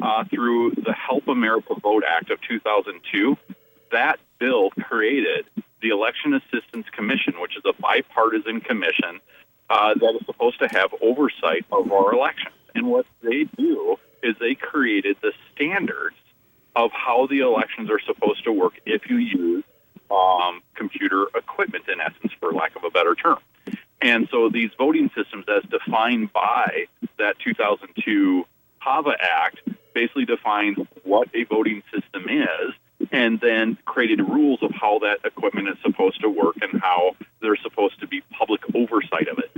through the Help America Vote Act of 2002. That bill created the Election Assistance Commission, which is a bipartisan commission that is supposed to have oversight of our elections. And what they do is they created the standards of how the elections are supposed to work if you use computer equipment, in essence, for lack of a better term. And so these voting systems, as defined by that 2002 HAVA Act, basically defines what a voting system is, and then created rules of how that equipment is supposed to work and how there's supposed to be public oversight of it.